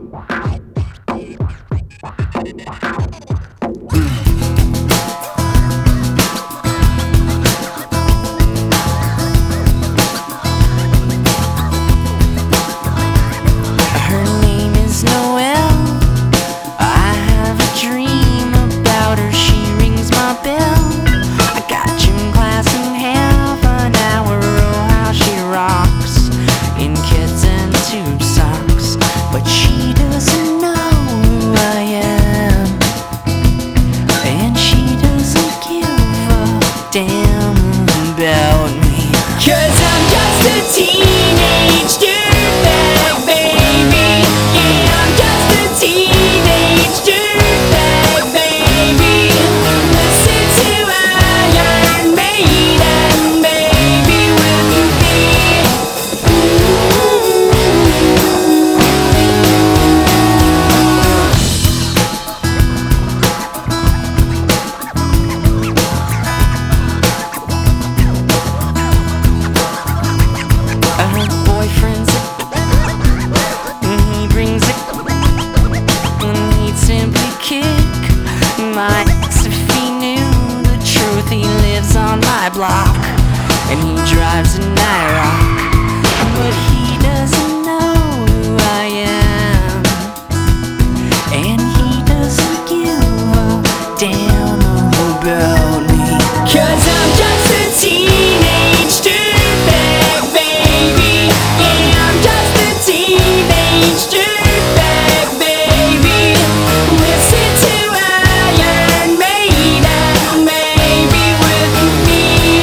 Block, and he drives an IROC, but he doesn't know who I am, and he doesn't give a damn about me, 'cause I'm just a teenage dirtbag baby. Yeah, I'm just a teenage dirtbag baby. Listen to Iron Maiden, maybe with me.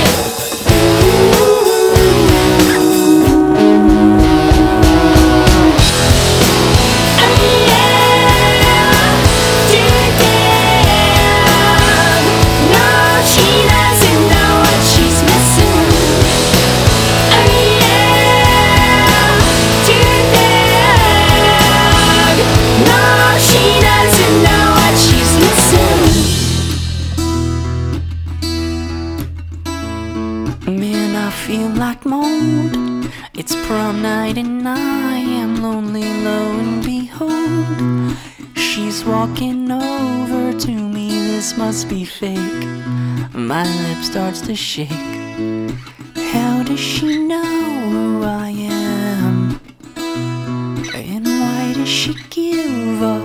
Man, I feel like mold. It's prom night and I am lonely, lo and behold, she's walking over to me. This must be fake. My lip starts to shake. How does she know who I am? And why does she give a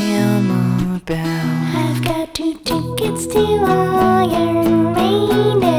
damn about? I've got 2 tickets to Iron Maiden.